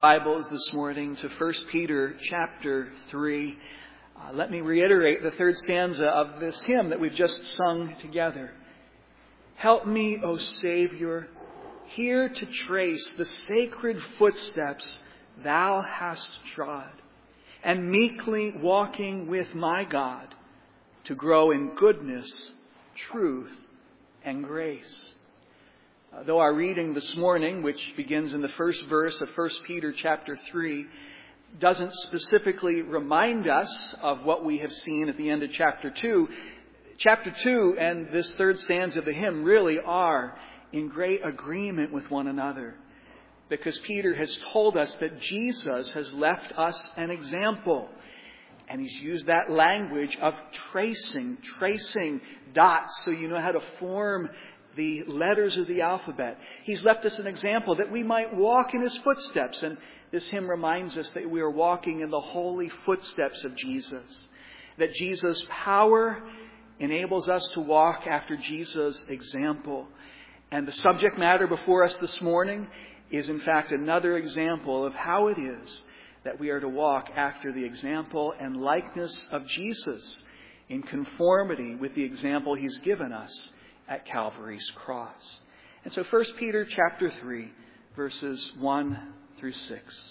Bibles this morning to 1 Peter chapter 3. Let me reiterate the third stanza of this hymn that we've just sung together. Help me, O Savior, here to trace the sacred footsteps Thou hast trod, and meekly walking with my God to grow in goodness, truth, and grace. Though our reading this morning, which begins in the first verse of 1 Peter chapter 3, doesn't specifically remind us of what we have seen at the end of chapter 2, chapter 2 and this third stanza of the hymn really are in great agreement with one another. Because Peter has told us that Jesus has left us an example. And he's used that language of tracing dots so you know how to form the letters of the alphabet. He's left us an example that we might walk in his footsteps. And this hymn reminds us that we are walking in the holy footsteps of Jesus. That Jesus' power enables us to walk after Jesus' example. And the subject matter before us this morning is in fact another example of how it is that we are to walk after the example and likeness of Jesus in conformity with the example he's given us at Calvary's cross. And so 1 Peter chapter 3, verses 1 through 6.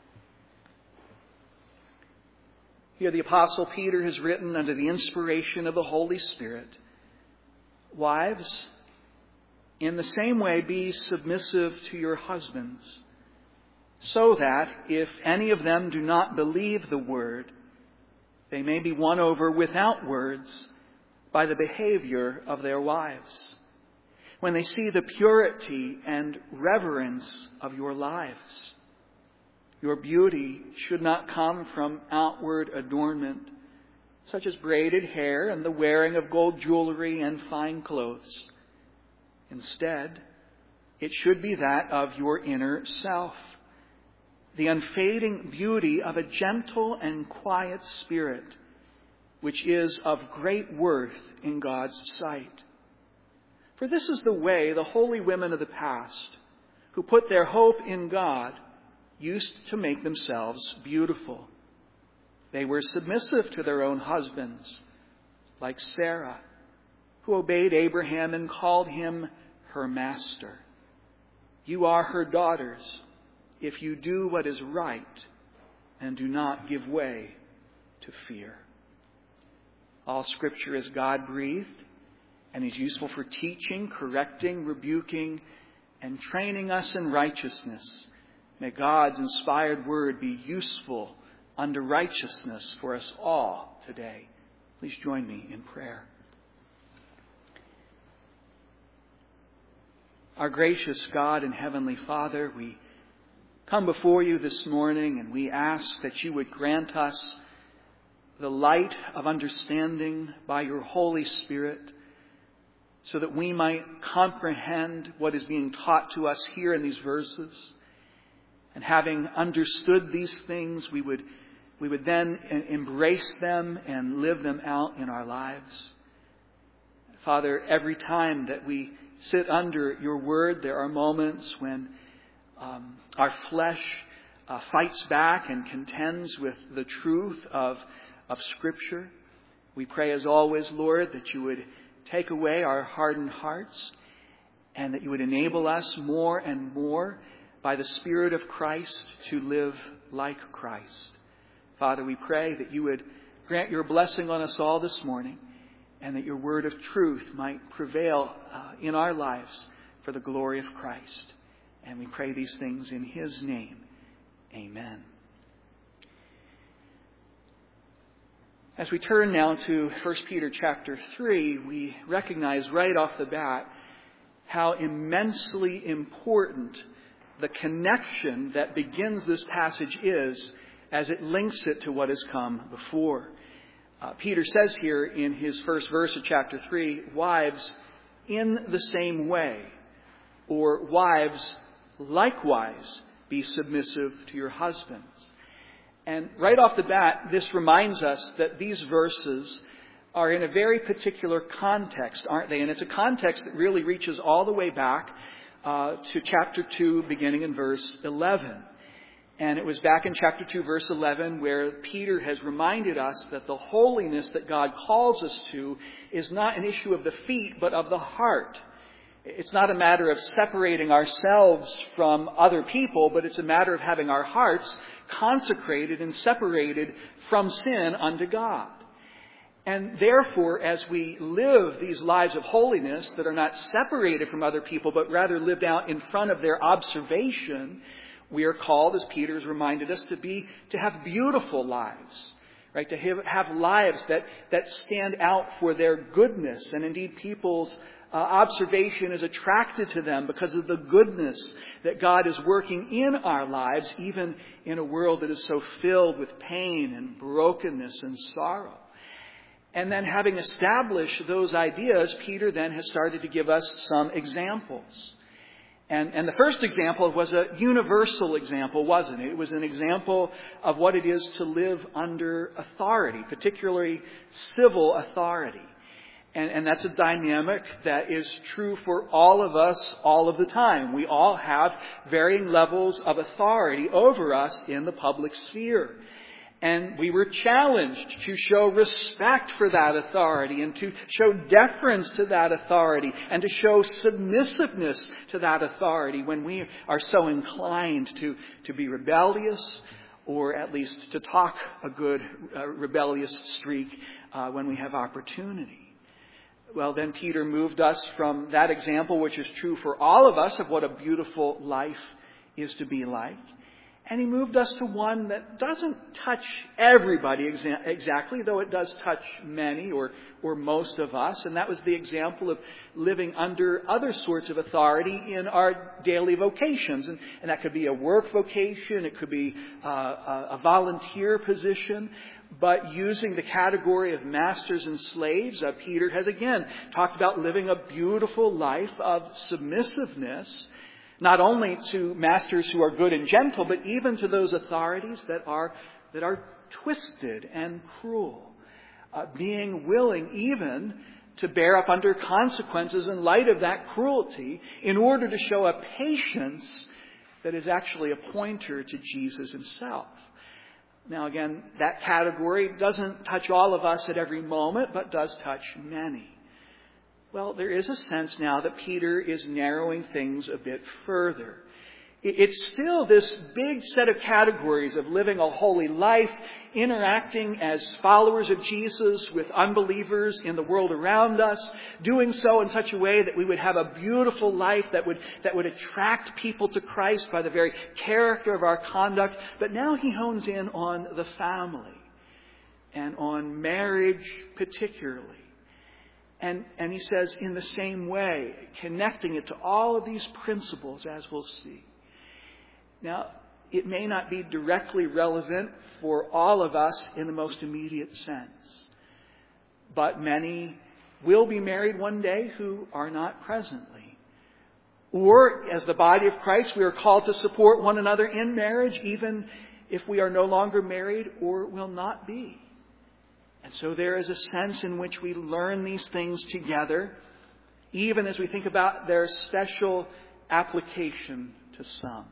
Here the Apostle Peter has written under the inspiration of the Holy Spirit, Wives, in the same way be submissive to your husbands, so that if any of them do not believe the word, they may be won over without words by the behavior of their wives, when they see the purity and reverence of your lives. Your beauty should not come from outward adornment, such as braided hair and the wearing of gold jewelry and fine clothes. Instead, it should be that of your inner self, the unfading beauty of a gentle and quiet spirit, which is of great worth in God's sight. For this is the way the holy women of the past, who put their hope in God, used to make themselves beautiful. They were submissive to their own husbands, like Sarah, who obeyed Abraham and called him her master. You are her daughters, if you do what is right and do not give way to fear. All Scripture is God-breathed and is useful for teaching, correcting, rebuking, and training us in righteousness. May God's inspired word be useful unto righteousness for us all today. Please join me in prayer. Our gracious God and Heavenly Father, we come before you this morning and we ask that you would grant us the light of understanding by your Holy Spirit so that we might comprehend what is being taught to us here in these verses. And having understood these things, we would then embrace them and live them out in our lives. Father, every time that we sit under your word, there are moments when our flesh fights back and contends with the truth of Scripture. We pray as always, Lord, that you would take away our hardened hearts and that you would enable us more and more by the Spirit of Christ to live like Christ. Father, we pray that you would grant your blessing on us all this morning and that your word of truth might prevail in our lives for the glory of Christ. And we pray these things in his name. Amen. As we turn now to 1 Peter chapter 3, we recognize right off the bat how immensely important the connection that begins this passage is as it links it to what has come before. Peter says here in his first verse of chapter 3, Wives, in the same way, or wives, likewise, be submissive to your husbands. And right off the bat, this reminds us that these verses are in a very particular context, aren't they? And it's a context that really reaches all the way back to chapter 2, beginning in verse 11. And it was back in chapter 2, verse 11, where Peter has reminded us that the holiness that God calls us to is not an issue of the feet, but of the heart. It's not a matter of separating ourselves from other people, but it's a matter of having our hearts consecrated and separated from sin unto God. And therefore, as we live these lives of holiness that are not separated from other people, but rather lived out in front of their observation, we are called, as Peter has reminded us, to have beautiful lives, right? To have lives that stand out for their goodness. And indeed, people's observation is attracted to them because of the goodness that God is working in our lives, even in a world that is so filled with pain and brokenness and sorrow. And then having established those ideas, Peter then has started to give us some examples. And the first example was a universal example, wasn't it? It was an example of what it is to live under authority, particularly civil authority. And that's a dynamic that is true for all of us all of the time. We all have varying levels of authority over us in the public sphere. And we were challenged to show respect for that authority and to show deference to that authority and to show submissiveness to that authority when we are so inclined to be rebellious, or at least to talk a good rebellious streak when we have opportunity. Well, then Peter moved us from that example, which is true for all of us, of what a beautiful life is to be like. And he moved us to one that doesn't touch everybody exactly, though it does touch many or most of us. And that was the example of living under other sorts of authority in our daily vocations. And that could be a work vocation, it could be a volunteer position. But using the category of masters and slaves, Peter has again talked about living a beautiful life of submissiveness, not only to masters who are good and gentle, but even to those authorities that are twisted and cruel. Being willing even to bear up under consequences in light of that cruelty in order to show a patience that is actually a pointer to Jesus himself. Now again, that category doesn't touch all of us at every moment, but does touch many. Well, there is a sense now that Peter is narrowing things a bit further. It's still this big set of categories of living a holy life, interacting as followers of Jesus with unbelievers in the world around us, doing so in such a way that we would have a beautiful life that would attract people to Christ by the very character of our conduct. But now he hones in on the family and on marriage particularly. And he says, in the same way, connecting it to all of these principles, as we'll see. Now, it may not be directly relevant for all of us in the most immediate sense. But many will be married one day who are not presently. Or, as the body of Christ, we are called to support one another in marriage, even if we are no longer married or will not be. And so there is a sense in which we learn these things together, even as we think about their special application to some.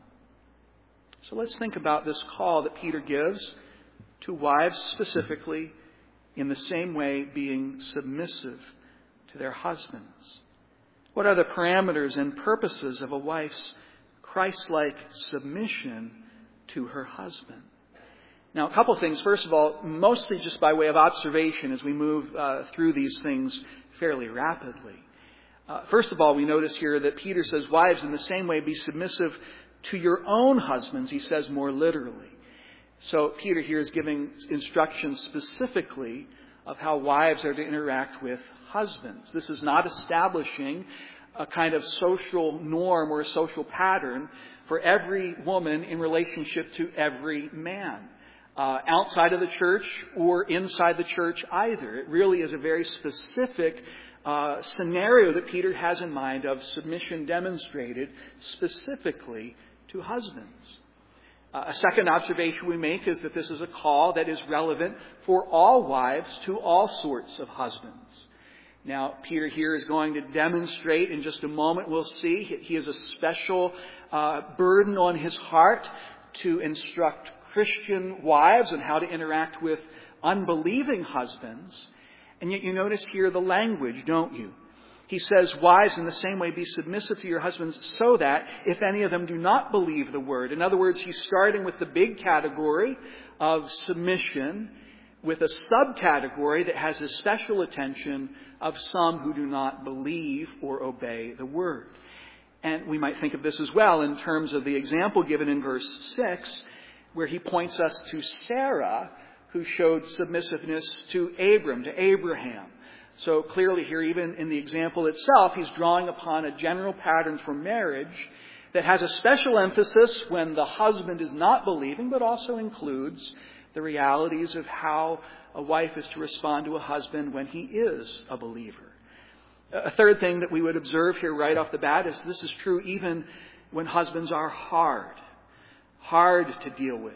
So let's think about this call that Peter gives to wives specifically, in the same way being submissive to their husbands. What are the parameters and purposes of a wife's Christ-like submission to her husband? Now, a couple things. First of all, mostly just by way of observation as we move through these things fairly rapidly. First of all, we notice here that Peter says, wives, in the same way, be submissive to your own husbands, he says more literally. So Peter here is giving instructions specifically of how wives are to interact with husbands. This is not establishing a kind of social norm or a social pattern for every woman in relationship to every man, outside of the church or inside the church either. It really is a very specific scenario that Peter has in mind of submission demonstrated specifically to husbands. A second observation we make is that this is a call that is relevant for all wives to all sorts of husbands. Now, Peter here is going to demonstrate in just a moment, we'll see, he has a special burden on his heart to instruct Christian wives on how to interact with unbelieving husbands. And yet you notice here the language, don't you? He says, wives, in the same way, be submissive to your husbands so that if any of them do not believe the word. In other words, he's starting with the big category of submission with a subcategory that has the special attention of some who do not believe or obey the word. And we might think of this as well in terms of the example given in verse 6, where he points us to Sarah, who showed submissiveness to Abraham. So clearly here, even in the example itself, he's drawing upon a general pattern for marriage that has a special emphasis when the husband is not believing, but also includes the realities of how a wife is to respond to a husband when he is a believer. A third thing that we would observe here right off the bat is this is true even when husbands are hard to deal with.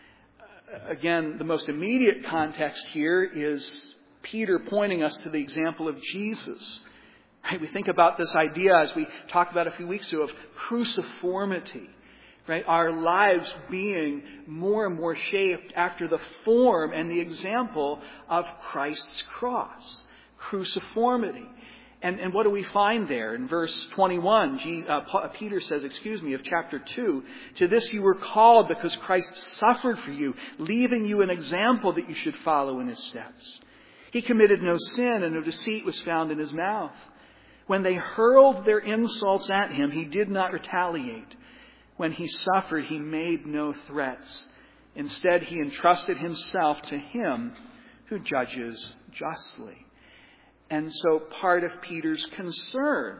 Again, the most immediate context here is Peter pointing us to the example of Jesus. Right? We think about this idea, as we talked about a few weeks ago, of cruciformity. Right? Our lives being more and more shaped after the form and the example of Christ's cross. Cruciformity. And what do we find there? In verse 21, Peter says, of chapter 2, to this you were called because Christ suffered for you, leaving you an example that you should follow in his steps. He committed no sin and no deceit was found in his mouth. When they hurled their insults at him, he did not retaliate. When he suffered, he made no threats. Instead, he entrusted himself to him who judges justly. And so part of Peter's concern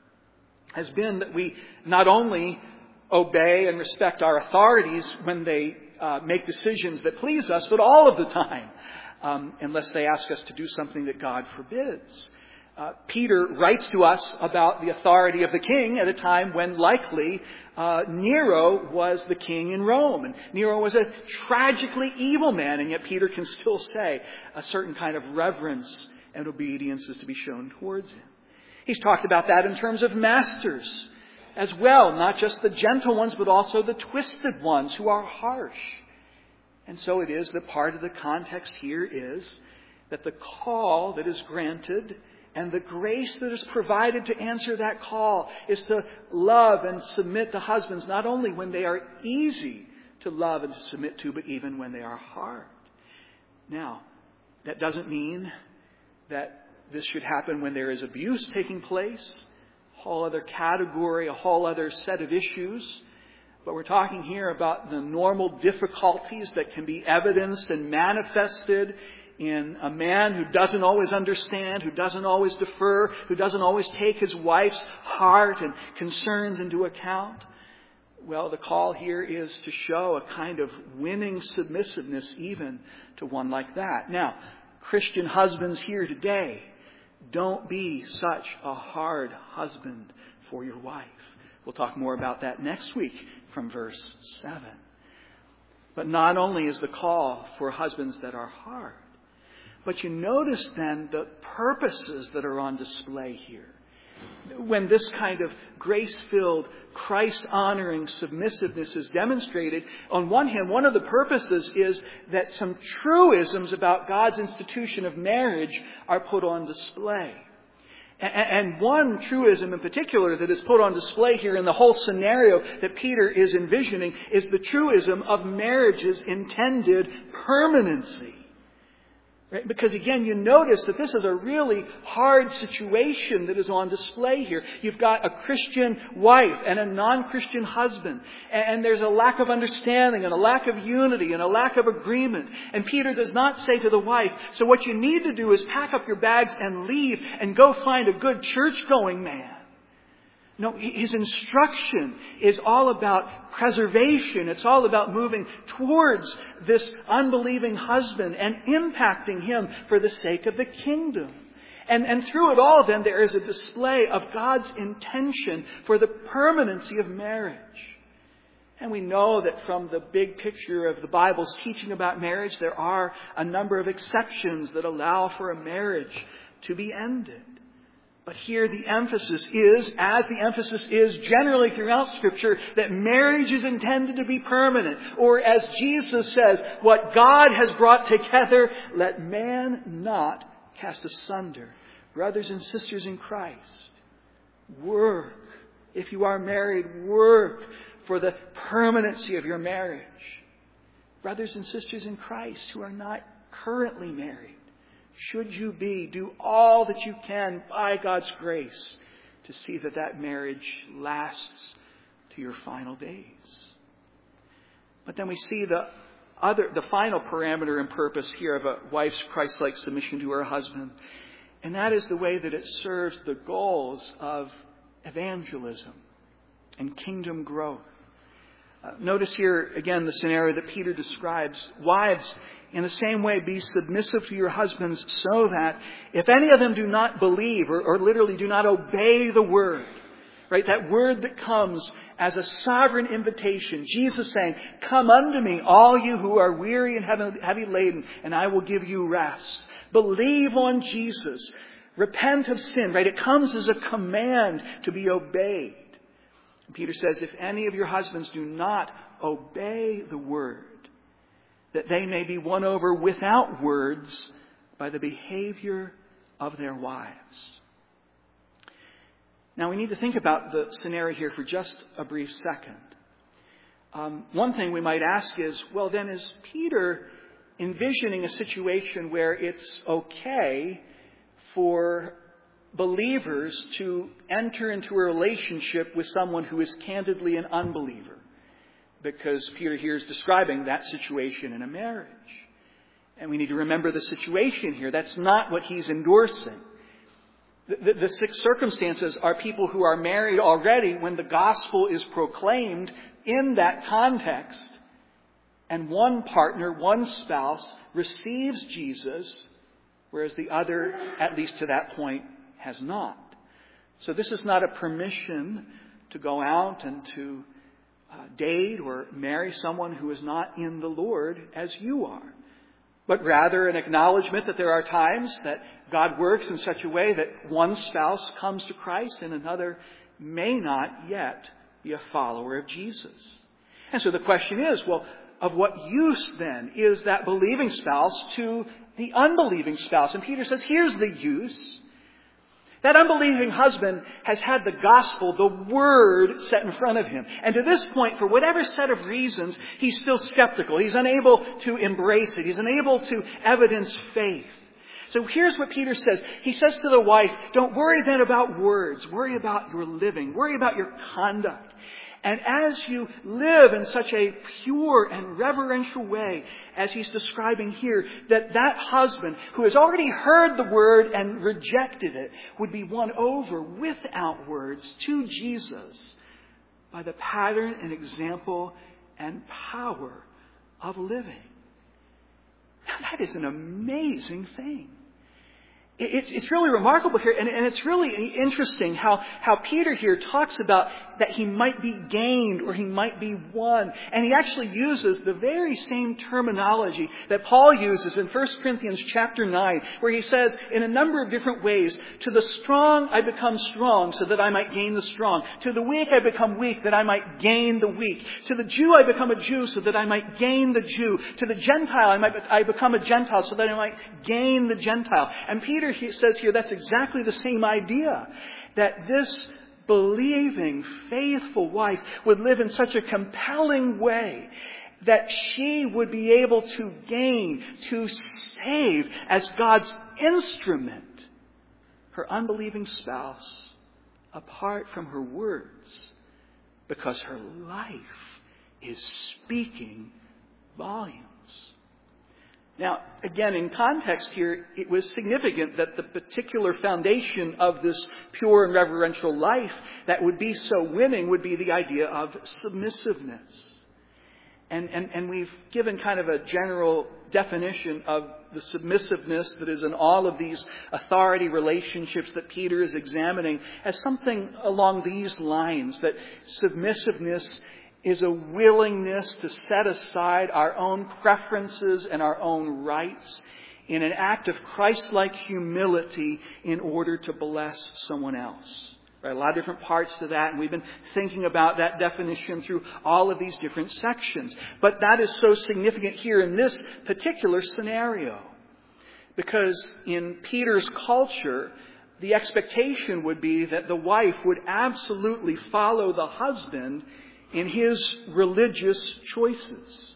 has been that we not only obey and respect our authorities when they make decisions that please us, but all of the time, unless they ask us to do something that God forbids. Peter writes to us about the authority of the king at a time when likely Nero was the king in Rome. And Nero was a tragically evil man, and yet Peter can still say a certain kind of reverence and obedience is to be shown towards him. He's talked about that in terms of masters as well, not just the gentle ones, but also the twisted ones who are harsh. And so it is that part of the context here is that the call that is granted and the grace that is provided to answer that call is to love and submit to husbands, not only when they are easy to love and to submit to, but even when they are hard. Now, that doesn't mean that this should happen when there is abuse taking place, a whole other category, a whole other set of issues. But we're talking here about the normal difficulties that can be evidenced and manifested in a man who doesn't always understand, who doesn't always defer, who doesn't always take his wife's heart and concerns into account. Well, the call here is to show a kind of winning submissiveness even to one like that. Now, Christian husbands here today, don't be such a hard husband for your wife. We'll talk more about that next week from verse 7. But not only is the call for husbands that are hard, but you notice then the purposes that are on display here. When this kind of grace-filled, Christ-honoring submissiveness is demonstrated, on one hand, one of the purposes is that some truisms about God's institution of marriage are put on display. And one truism in particular that is put on display here in the whole scenario that Peter is envisioning is the truism of marriage's intended permanency. Right? Because again, you notice that this is a really hard situation that is on display here. You've got a Christian wife and a non-Christian husband. And there's a lack of understanding and a lack of unity and a lack of agreement. And Peter does not say to the wife, so what you need to do is pack up your bags and leave and go find a good church-going man. No, his instruction is all about preservation. It's all about moving towards this unbelieving husband and impacting him for the sake of the kingdom. And through it all, then, there is a display of God's intention for the permanency of marriage. And we know that from the big picture of the Bible's teaching about marriage, there are a number of exceptions that allow for a marriage to be ended. But here the emphasis is, as the emphasis is generally throughout Scripture, that marriage is intended to be permanent. Or as Jesus says, what God has brought together, let man not cast asunder. Brothers and sisters in Christ, work. If you are married, work for the permanency of your marriage. Brothers and sisters in Christ who are not currently married, should you be, do all that you can by God's grace to see that that marriage lasts to your final days. But then we see the final parameter and purpose here of a wife's Christ-like submission to her husband. And that is the way that it serves the goals of evangelism and kingdom growth. Notice here again the scenario that Peter describes. Wives, in the same way, be submissive to your husbands so that if any of them do not believe or literally do not obey the word, right? That word that comes as a sovereign invitation. Jesus saying, come unto me, all you who are weary and heavy laden, and I will give you rest. Believe on Jesus. Repent of sin, right? It comes as a command to be obeyed. Peter says, if any of your husbands do not obey the word, that they may be won over without words by the behavior of their wives. Now we need to think about the scenario here for just a brief second. One thing we might ask is, well then is Peter envisioning a situation where it's okay for believers to enter into a relationship with someone who is candidly an unbeliever? Because Peter here is describing that situation in a marriage. And we need to remember the situation here. That's not what he's endorsing. The circumstances are people who are married already when the gospel is proclaimed in that context. And one partner, one spouse, receives Jesus, whereas the other, at least to that point, has not. So this is not a permission to go out and to date or marry someone who is not in the Lord as you are, but rather an acknowledgement that there are times that God works in such a way that one spouse comes to Christ and another may not yet be a follower of Jesus. And so the question is, well, of what use then is that believing spouse to the unbelieving spouse? And Peter says, here's the use. That unbelieving husband has had the gospel, the word, set in front of him. And to this point, for whatever set of reasons, he's still skeptical. He's unable to embrace it. He's unable to evidence faith. So here's what Peter says. He says to the wife, don't worry then about words. Worry about your living. Worry about your conduct. And as you live in such a pure and reverential way, as he's describing here, that husband who has already heard the word and rejected it would be won over without words to Jesus by the pattern and example and power of living. Now that is an amazing thing. It's really remarkable here, and it's really interesting how Peter here talks about that he might be gained or he might be won. And he actually uses the very same terminology that Paul uses in 1 Corinthians chapter 9, where he says in a number of different ways, to the strong I become strong so that I might gain the strong. To the weak I become weak that I might gain the weak. To the Jew I become a Jew so that I might gain the Jew. To the Gentile I become a Gentile so that I might gain the Gentile. And Peter he says here that's exactly the same idea, that this believing, faithful wife would live in such a compelling way that she would be able to gain, to save as God's instrument, her unbelieving spouse apart from her words, because her life is speaking volumes. Now, again, in context here, it was significant that the particular foundation of this pure and reverential life that would be so winning would be the idea of submissiveness. And we've given kind of a general definition of the submissiveness that is in all of these authority relationships that Peter is examining as something along these lines, that submissiveness is a willingness to set aside our own preferences and our own rights in an act of Christ-like humility in order to bless someone else. Right? A lot of different parts to that, and we've been thinking about that definition through all of these different sections. But that is so significant here in this particular scenario. Because in Peter's culture, the expectation would be that the wife would absolutely follow the husband in his religious choices.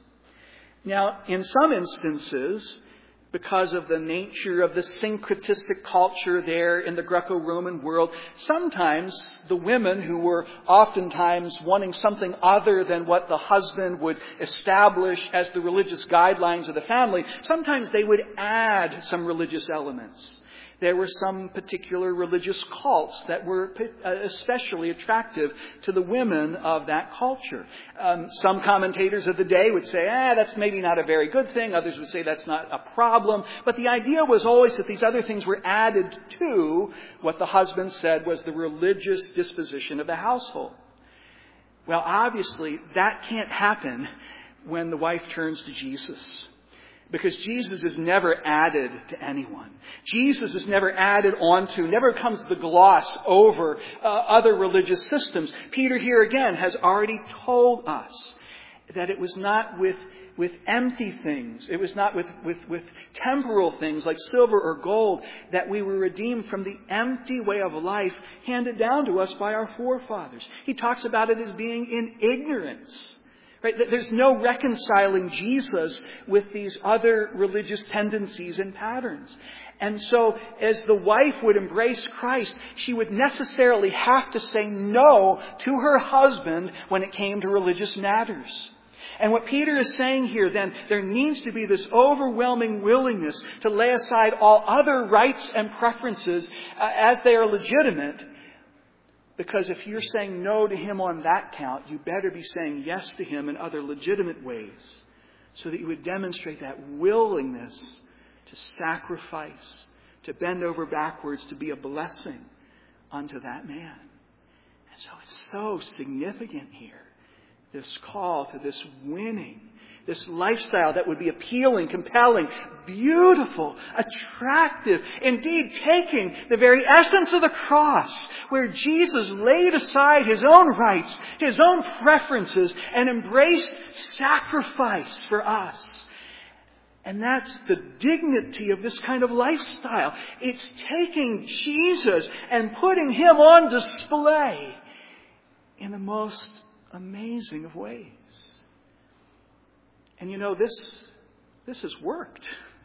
Now, in some instances, because of the nature of the syncretistic culture there in the Greco-Roman world, sometimes the women who were oftentimes wanting something other than what the husband would establish as the religious guidelines of the family, sometimes they would add some religious elements. There were some particular religious cults that were especially attractive to the women of that culture. Some commentators of the day would say, that's maybe not a very good thing. Others would say that's not a problem. But the idea was always that these other things were added to what the husband said was the religious disposition of the household. Well, obviously, that can't happen when the wife turns to Jesus. Because Jesus is never added to anyone. Jesus is never added onto, never comes the gloss over other religious systems. Peter here again has already told us that it was not with empty things. It was not with temporal things like silver or gold that we were redeemed from the empty way of life handed down to us by our forefathers. He talks about it as being in ignorance. Right? There's no reconciling Jesus with these other religious tendencies and patterns. And so, as the wife would embrace Christ, she would necessarily have to say no to her husband when it came to religious matters. And what Peter is saying here, then, there needs to be this overwhelming willingness to lay aside all other rights and preferences as they are legitimate. Because if you're saying no to him on that count, you better be saying yes to him in other legitimate ways, so that you would demonstrate that willingness to sacrifice, to bend over backwards, to be a blessing unto that man. And so it's so significant here, this call to this winning, this lifestyle that would be appealing, compelling, beautiful, attractive, indeed taking the very essence of the cross, where Jesus laid aside his own rights, his own preferences, and embraced sacrifice for us. And that's the dignity of this kind of lifestyle. It's taking Jesus and putting him on display in the most amazing of ways. And you know, this has worked.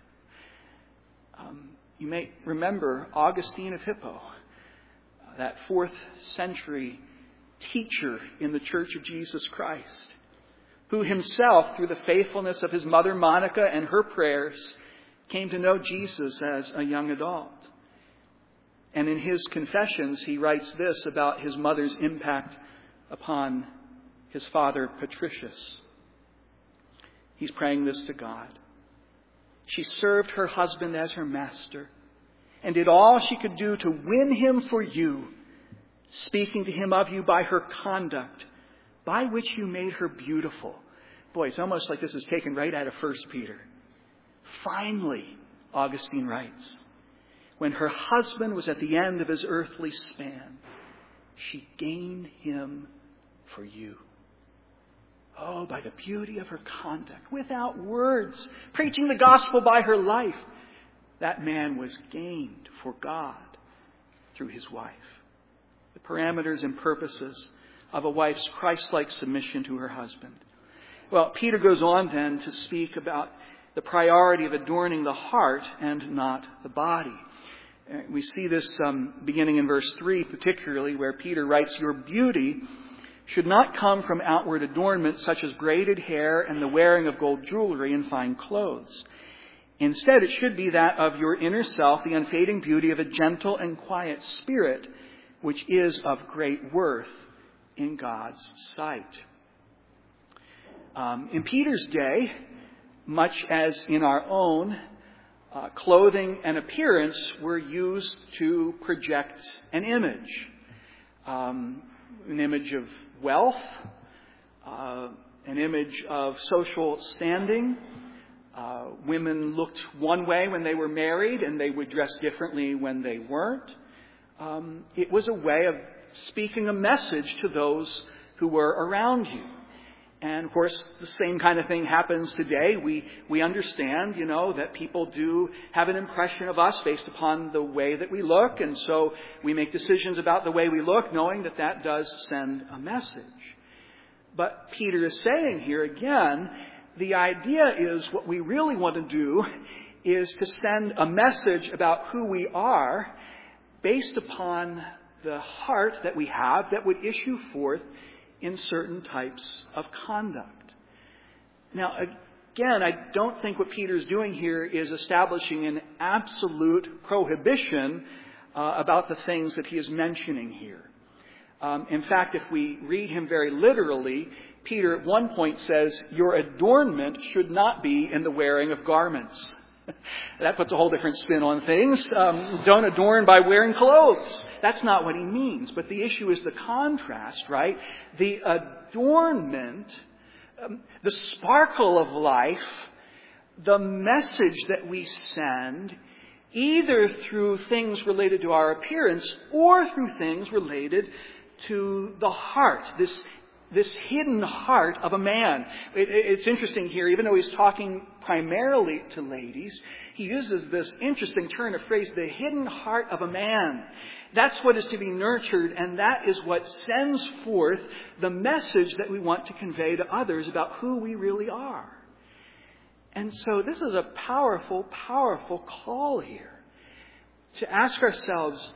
You may remember Augustine of Hippo, that 4th century teacher in the Church of Jesus Christ, who himself, through the faithfulness of his mother Monica and her prayers, came to know Jesus as a young adult. And in his Confessions, he writes this about his mother's impact upon his father Patricius. He's praying this to God. She served her husband as her master and did all she could do to win him for you, speaking to him of you by her conduct, by which you made her beautiful. Boy, it's almost like this is taken right out of 1 Peter. Finally, Augustine writes, when her husband was at the end of his earthly span, she gained him for you. Oh, by the beauty of her conduct, without words, preaching the gospel by her life, that man was gained for God through his wife. The parameters and purposes of a wife's Christ-like submission to her husband. Well, Peter goes on then to speak about the priority of adorning the heart and not the body. We see this beginning in verse 3 particularly, where Peter writes, your beauty should not come from outward adornment such as braided hair and the wearing of gold jewelry and fine clothes. Instead, it should be that of your inner self, the unfading beauty of a gentle and quiet spirit, which is of great worth in God's sight. In Peter's day, much as in our own, clothing and appearance were used to project an image. An image of wealth, an image of social standing, Women looked one way when they were married, and they would dress differently when they weren't. It was a way of speaking a message to those who were around you. And, of course, the same kind of thing happens today. We understand, that people do have an impression of us based upon the way that we look. And so we make decisions about the way we look, knowing that that does send a message. But Peter is saying here again, the idea is what we really want to do is to send a message about who we are based upon the heart that we have that would issue forth in certain types of conduct. Now, again, I don't think what Peter's doing here is establishing an absolute prohibition about the things that he is mentioning here. In fact, if we read him very literally, Peter at one point says, your adornment should not be in the wearing of garments. That puts a whole different spin on things. Don't adorn by wearing clothes. That's not what he means. But the issue is the contrast, right? The adornment, the sparkle of life, the message that we send, either through things related to our appearance or through things related to the heart, this hidden heart of a man. It's interesting here, even though he's talking primarily to ladies, he uses this interesting turn of phrase, the hidden heart of a man. That's what is to be nurtured, and that is what sends forth the message that we want to convey to others about who we really are. And so this is a powerful, powerful call here to ask ourselves,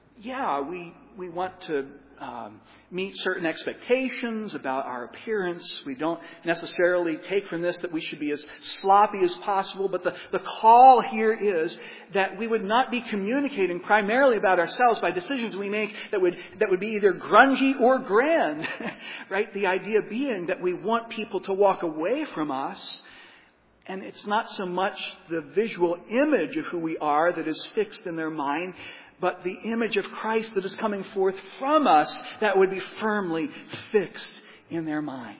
we want to meet certain expectations about our appearance. We don't necessarily take from this that we should be as sloppy as possible, but the call here is that we would not be communicating primarily about ourselves by decisions we make that would be either grungy or grand, right? The idea being that we want people to walk away from us, and it's not so much the visual image of who we are that is fixed in their mind, but the image of Christ that is coming forth from us that would be firmly fixed in their minds.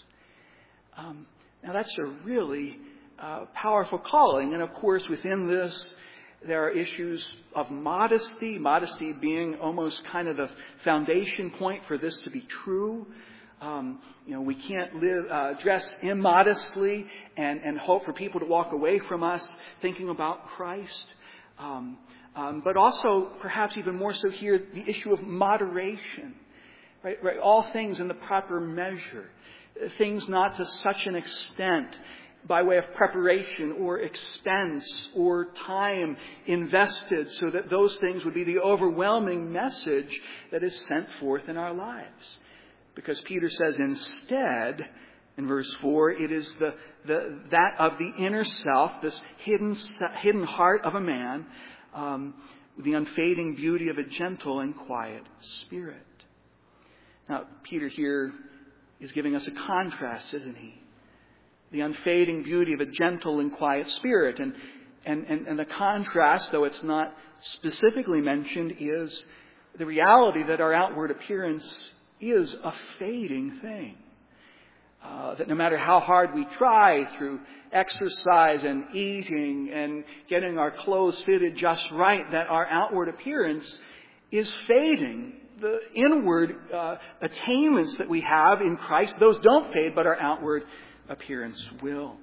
Now that's a really powerful calling. And of course, within this, there are issues of modesty being almost kind of the foundation point for this to be true. We can't dress immodestly and hope for people to walk away from us thinking about Christ. But also, perhaps even more so here, the issue of moderation. Right? All things in the proper measure. Things not to such an extent by way of preparation or expense or time invested so that those things would be the overwhelming message that is sent forth in our lives. Because Peter says instead, in verse 4, it is that of the inner self, this hidden heart of a man, the unfading beauty of a gentle and quiet spirit. Now, Peter here is giving us a contrast, isn't he? The unfading beauty of a gentle and quiet spirit. And the contrast, though it's not specifically mentioned, is the reality that our outward appearance is a fading thing. That no matter how hard we try through exercise and eating and getting our clothes fitted just right, that our outward appearance is fading. The inward attainments that we have in Christ, those don't fade, but our outward appearance will.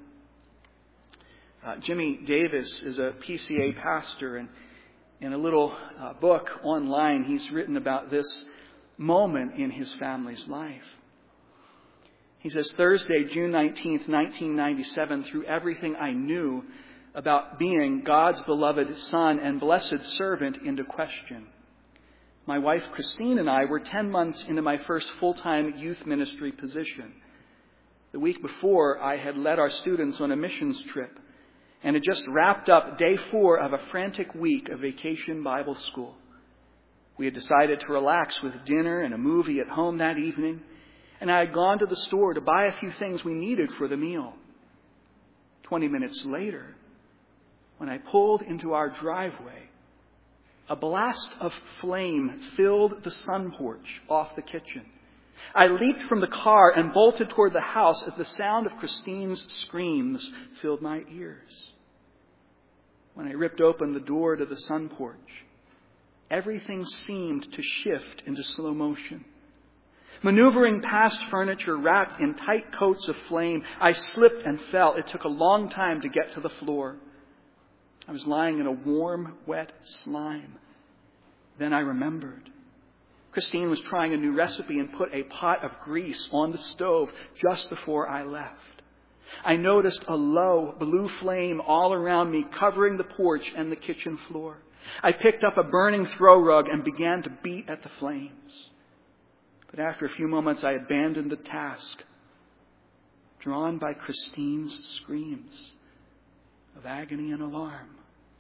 Jimmy Davis is a PCA pastor, and in a little book online, he's written about this moment in his family's life. He says, Thursday, June 19th, 1997, threw everything I knew about being God's beloved son and blessed servant into question. My wife, Christine, and I were 10 months into my first full-time youth ministry position. The week before, I had led our students on a missions trip and had just wrapped up day 4 of a frantic week of vacation Bible school. We had decided to relax with dinner and a movie at home that evening, and I had gone to the store to buy a few things we needed for the meal. 20 minutes later, when I pulled into our driveway, a blast of flame filled the sun porch off the kitchen. I leaped from the car and bolted toward the house as the sound of Christine's screams filled my ears. When I ripped open the door to the sun porch, everything seemed to shift into slow motion. Maneuvering past furniture wrapped in tight coats of flame, I slipped and fell. It took a long time to get to the floor. I was lying in a warm, wet slime. Then I remembered. Christine was trying a new recipe and put a pot of grease on the stove just before I left. I noticed a low blue flame all around me, covering the porch and the kitchen floor. I picked up a burning throw rug and began to beat at the flames. But after a few moments, I abandoned the task, drawn by Christine's screams of agony and alarm.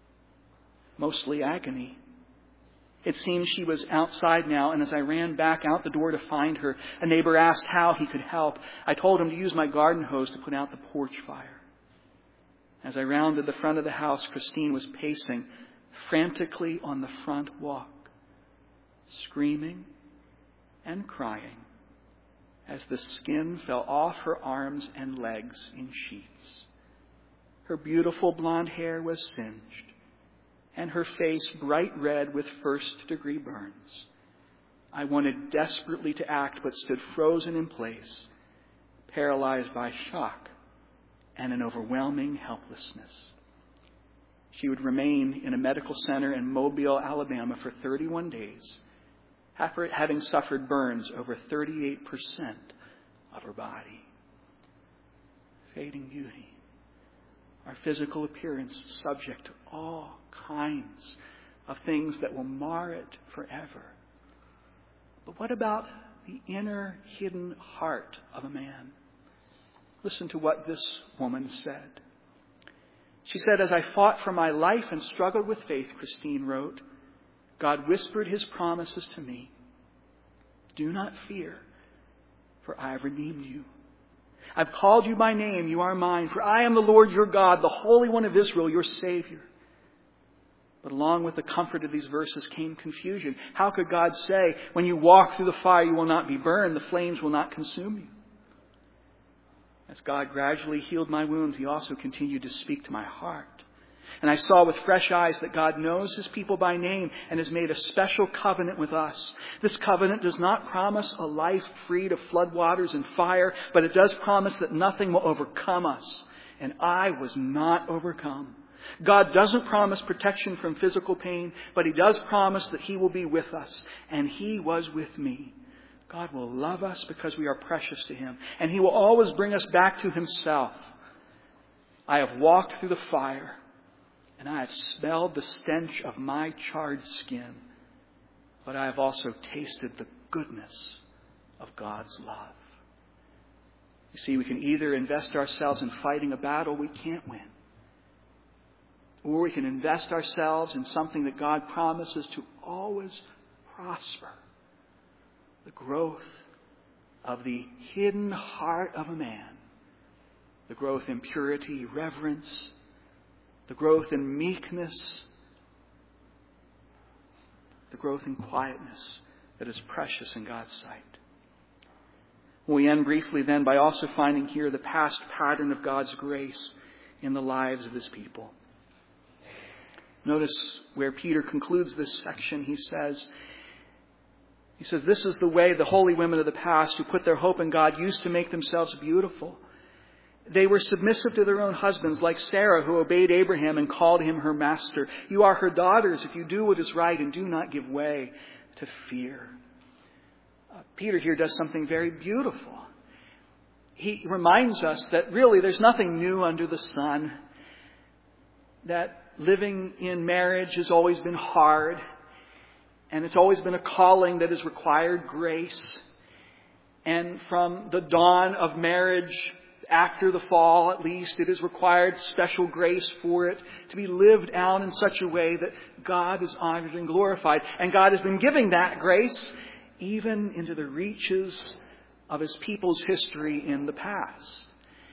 Mostly agony. It seemed she was outside now, and as I ran back out the door to find her, a neighbor asked how he could help. I told him to use my garden hose to put out the porch fire. As I rounded the front of the house, Christine was pacing frantically on the front walk, screaming and crying as the skin fell off her arms and legs in sheets. Her beautiful blonde hair was singed, and her face bright red with first-degree burns. I wanted desperately to act, but stood frozen in place, paralyzed by shock and an overwhelming helplessness. She would remain in a medical center in Mobile, Alabama for 31 days, after having suffered burns over 38% of her body. Fading beauty. Our physical appearance subject to all kinds of things that will mar it forever. But what about the inner hidden heart of a man? Listen to what this woman said. She said, "As I fought for my life and struggled with faith," Christine wrote, "God whispered his promises to me. Do not fear, for I have redeemed you. I've called you by name, you are mine, for I am the Lord your God, the Holy One of Israel, your Savior." But along with the comfort of these verses came confusion. How could God say, when you walk through the fire, you will not be burned, the flames will not consume you? As God gradually healed my wounds, he also continued to speak to my heart. And I saw with fresh eyes that God knows his people by name and has made a special covenant with us. This covenant does not promise a life freed of floodwaters and fire, but it does promise that nothing will overcome us. And I was not overcome. God doesn't promise protection from physical pain, but he does promise that he will be with us. And he was with me. God will love us because we are precious to him. And he will always bring us back to himself. I have walked through the fire, and I have smelled the stench of my charred skin. But I have also tasted the goodness of God's love. You see, we can either invest ourselves in fighting a battle we can't win, or we can invest ourselves in something that God promises to always prosper. The growth of the hidden heart of a man. The growth in purity, reverence. The growth in meekness. The growth in quietness that is precious in God's sight. We end briefly then by also finding here the past pattern of God's grace in the lives of his people. Notice where Peter concludes this section. He says, this is the way the holy women of the past who put their hope in God used to make themselves beautiful. They were submissive to their own husbands, like Sarah, who obeyed Abraham and called him her master. You are her daughters if you do what is right and do not give way to fear. Peter here does something very beautiful. He reminds us that really there's nothing new under the sun, that living in marriage has always been hard, and it's always been a calling that has required grace. And from the dawn of marriage, after the fall at least, it has required special grace for it to be lived out in such a way that God is honored and glorified. And God has been giving that grace even into the reaches of his people's history in the past.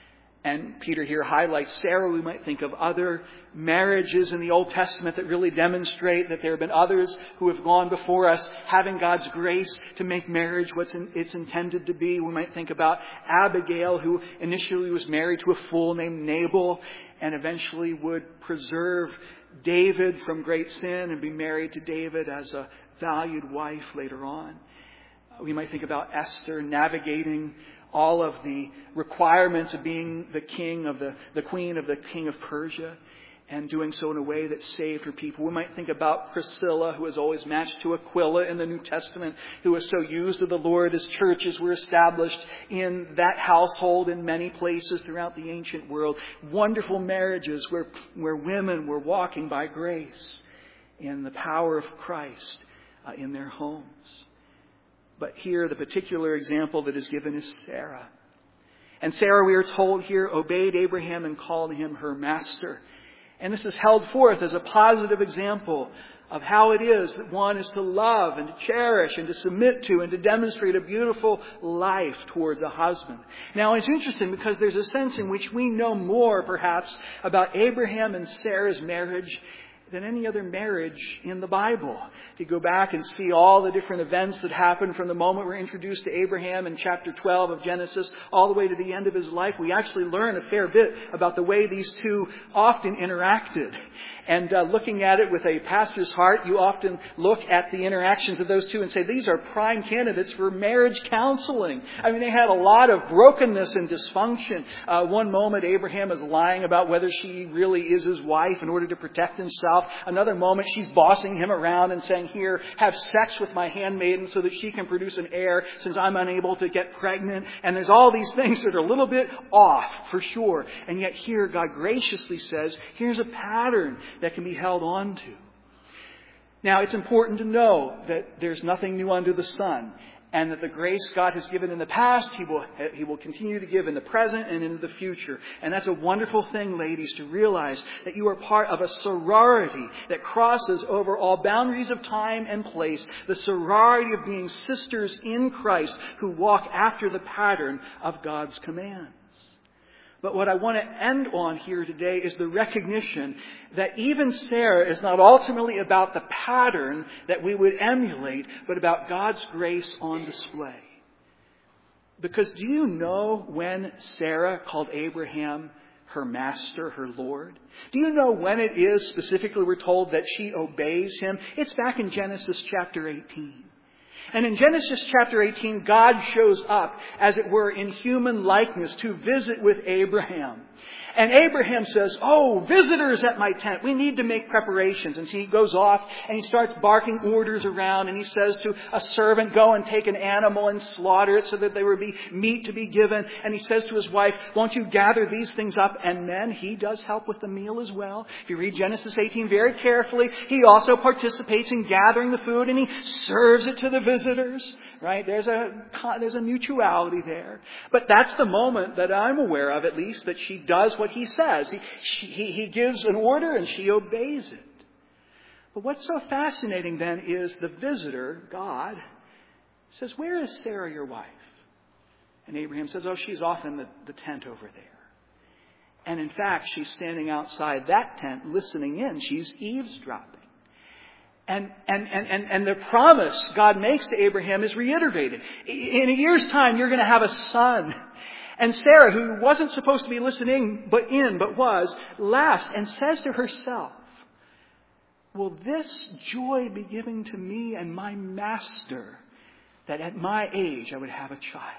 And Peter here highlights Sarah. We might think of other marriages in the Old Testament that really demonstrate that there have been others who have gone before us, having God's grace to make marriage what it's intended to be. We might think about Abigail, who initially was married to a fool named Nabal and eventually would preserve David from great sin and be married to David as a valued wife later on. We might think about Esther navigating all of the requirements of being the queen of the king of Persia, and doing so in a way that saved her people. We might think about Priscilla, who was always matched to Aquila in the New Testament, who was so used of the Lord as churches were established in that household in many places throughout the ancient world. Wonderful marriages where women were walking by grace in the power of Christ in their homes. But here, the particular example that is given is Sarah. And Sarah, we are told here, obeyed Abraham and called him her master. And this is held forth as a positive example of how it is that one is to love and to cherish and to submit to and to demonstrate a beautiful life towards a husband. Now, it's interesting because there's a sense in which we know more, perhaps, about Abraham and Sarah's marriage than any other marriage in the Bible. If you go back and see all the different events that happened from the moment we're introduced to Abraham in chapter 12 of Genesis all the way to the end of his life, we actually learn a fair bit about the way these two often interacted. And looking at it with a pastor's heart, you often look at the interactions of those two and say, these are prime candidates for marriage counseling. I mean, they had a lot of brokenness and dysfunction. One moment, Abraham is lying about whether she really is his wife in order to protect himself. Another moment, she's bossing him around and saying, here, have sex with my handmaiden so that she can produce an heir since I'm unable to get pregnant. And there's all these things that are a little bit off, for sure. And yet here, God graciously says, here's a pattern that can be held on to. Now, it's important to know that there's nothing new under the sun, and that the grace God has given in the past, He will continue to give in the present and into the future. And that's a wonderful thing, ladies, to realize that you are part of a sorority that crosses over all boundaries of time and place. The sorority of being sisters in Christ who walk after the pattern of God's commands. But what I want to end on here today is the recognition that even Sarah is not ultimately about the pattern that we would emulate, but about God's grace on display. Because do you know when Sarah called Abraham her master, her Lord? Do you know when it is specifically we're told that she obeys him? It's back in Genesis chapter 18. And in Genesis chapter 18, God shows up, as it were, in human likeness to visit with Abraham. And Abraham says, oh, visitors at my tent. We need to make preparations. And so he goes off and he starts barking orders around. And he says to a servant, go and take an animal and slaughter it so that there would be meat to be given. And he says to his wife, won't you gather these things up? And then he does help with the meal as well. If you read Genesis 18 very carefully, he also participates in gathering the food and he serves it to the visitors. Right? There's a mutuality there. But that's the moment that I'm aware of, at least, that she does what he says. He gives an order and she obeys it. But what's so fascinating then is the visitor, God, says, where is Sarah, your wife? And Abraham says, oh, she's off in the tent over there. And in fact, she's standing outside that tent listening in. She's eavesdropping. And the promise God makes to Abraham is reiterated. In a year's time, you're going to have a son. And Sarah, who wasn't supposed to be listening, but was, laughs and says to herself, will this joy be given to me and my master that at my age I would have a child?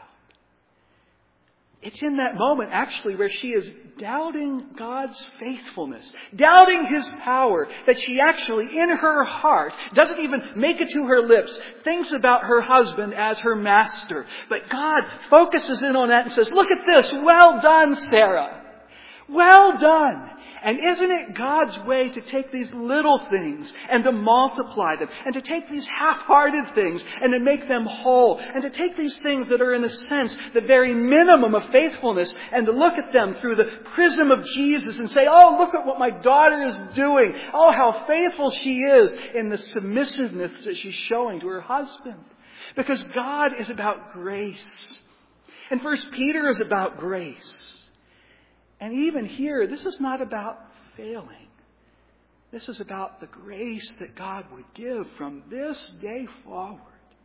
It's in that moment, actually, where she is doubting God's faithfulness, doubting His power, that she actually, in her heart, doesn't even make it to her lips, thinks about her husband as her master. But God focuses in on that and says, look at this, well done, Sarah. Well done. And isn't it God's way to take these little things and to multiply them, and to take these half-hearted things and to make them whole, and to take these things that are in a sense the very minimum of faithfulness and to look at them through the prism of Jesus and say, oh, look at what my daughter is doing. Oh, how faithful she is in the submissiveness that she's showing to her husband. Because God is about grace. And 1 Peter is about grace. And even here, this is not about failing. This is about the grace that God would give from this day forward,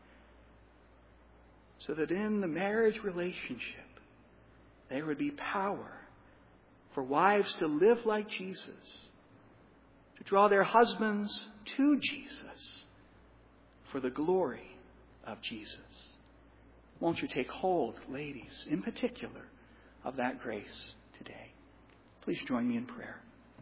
so that in the marriage relationship, there would be power for wives to live like Jesus, to draw their husbands to Jesus for the glory of Jesus. Won't you take hold, ladies, in particular, of that grace today? Please join me in prayer.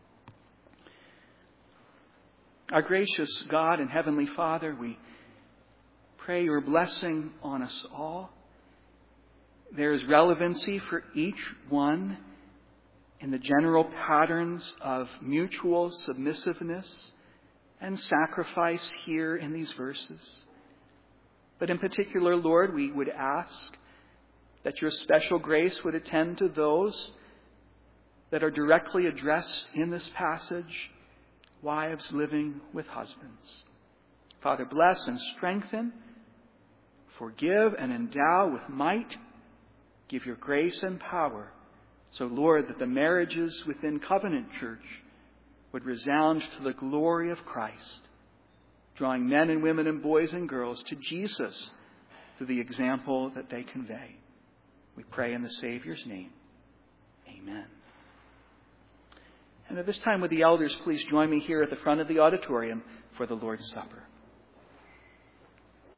Our gracious God and Heavenly Father, we pray your blessing on us all. There is relevancy for each one in the general patterns of mutual submissiveness and sacrifice here in these verses. But in particular, Lord, we would ask that your special grace would attend to those that are directly addressed in this passage, wives living with husbands. Father, bless and strengthen, forgive and endow with might. Give your grace and power. So, Lord, that the marriages within Covenant Church would resound to the glory of Christ, drawing men and women and boys and girls to Jesus through the example that they convey. We pray in the Savior's name. Amen. And at this time, would the elders please join me here at the front of the auditorium for the Lord's Supper.